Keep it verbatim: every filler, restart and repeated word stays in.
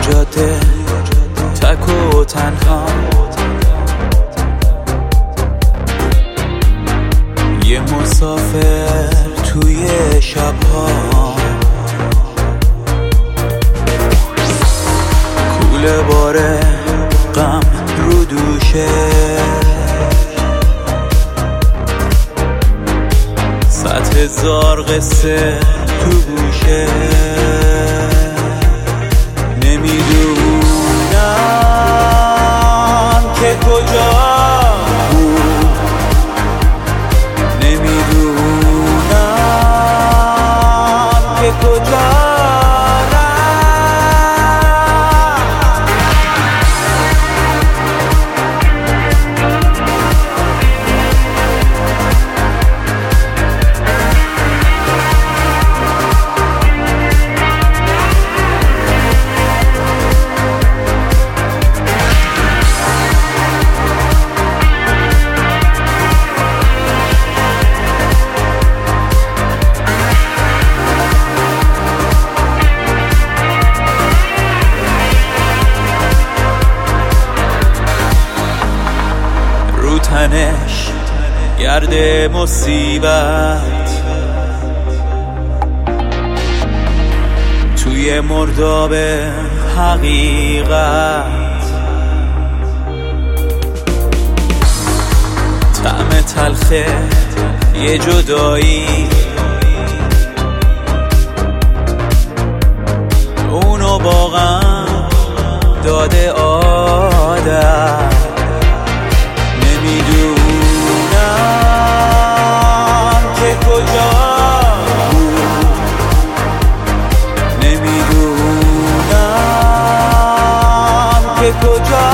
جاده تک و تنها، یه مسافر توی شبها، کوله باره غم رو دوشه، صد هزار قصه تو گوشه، نمیدونم که کجا بود، نمیدونم که کجا تنش گرد مصیبت، توی مرداب حقیقت، طعم تلخه یه جدایی، اونو واقعا داده آدم، نمیدونم که کجا بود، نمیدونم که کجا